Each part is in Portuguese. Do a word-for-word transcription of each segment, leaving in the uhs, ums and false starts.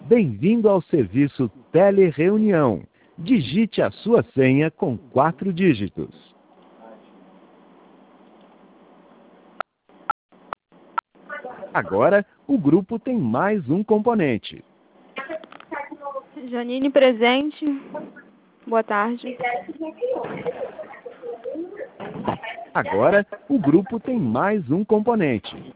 Bem-vindo ao serviço Telereunião. Digite a sua senha com quatro dígitos. Agora, o grupo tem mais um componente. Janine presente. Boa tarde. Agora, o grupo tem mais um componente.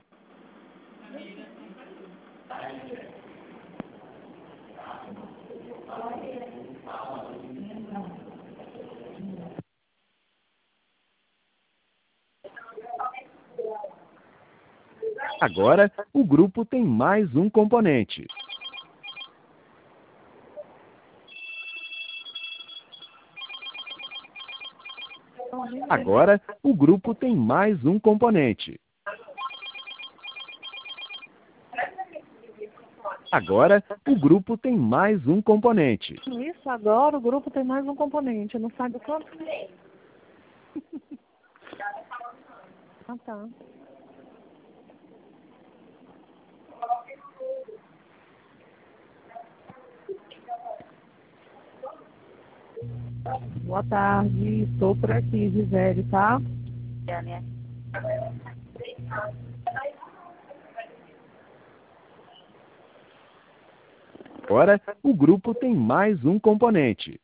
Agora, o grupo tem mais um componente. Agora, o grupo tem mais um componente. Agora, o grupo tem mais um componente. Isso, agora o grupo tem mais um componente. Não sabe quanto? Ah, tá. Boa tarde, estou por aqui, Gisele, tá? Agora, o grupo tem mais um componente.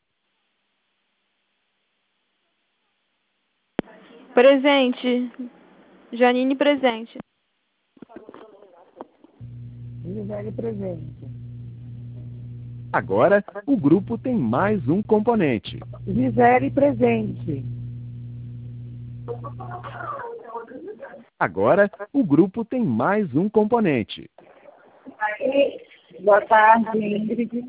Presente. Janine presente. Gisele presente. Agora, o grupo tem mais um componente. Gisele presente. Agora, o grupo tem mais um componente. Boa tarde, Ingrid.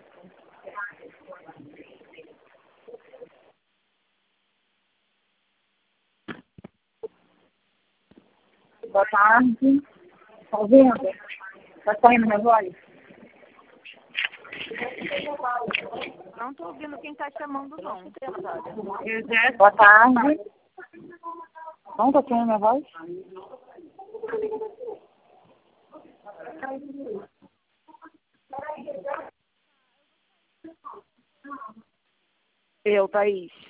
Boa tarde. Tá ouvindo? Tá saindo minha voz? Não estou ouvindo quem está chamando, não. Boa tarde. Não tá saindo minha voz? Eu, Thaís.